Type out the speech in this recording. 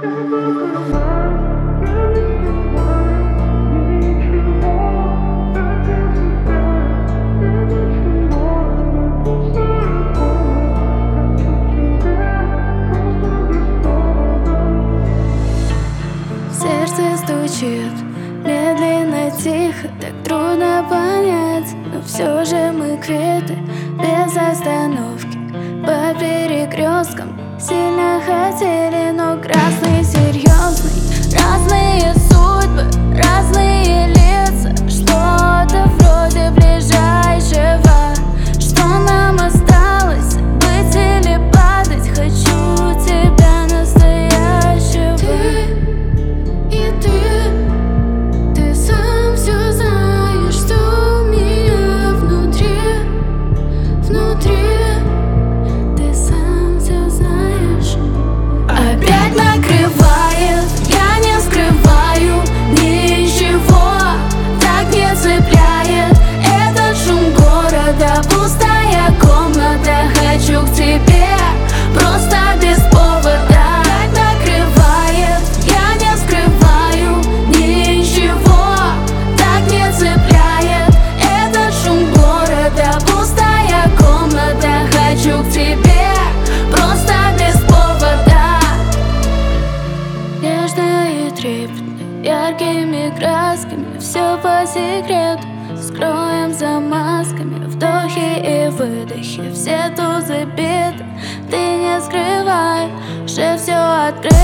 Сердце стучит медленно, тихо, так трудно понять, но все же мы квиты без остановки. По перекресткам сильно хотели, но красный серьезный. Разные судьбы, разные лица, что-то вроде ближайшего. Что нам осталось, быть или падать? Хочу тебя настоящего. Ты сам все знаешь, что у меня внутри. Ты сам все знаешь. Опять накрывает, я не скрываю ничего. Так не цепляет этот шум города, пустая комната. Хочу к тебе просто без повода. Так накрывает, я не скрываю ничего. Так не цепляет этот шум города, пустая комната. Хочу к тебе просто без повода. Нежно и трепетно, яркими красками, все по секрету. Скроем за масками вдохи и выдохи, все тузы биты. Ты не скрывай, уже все открыто.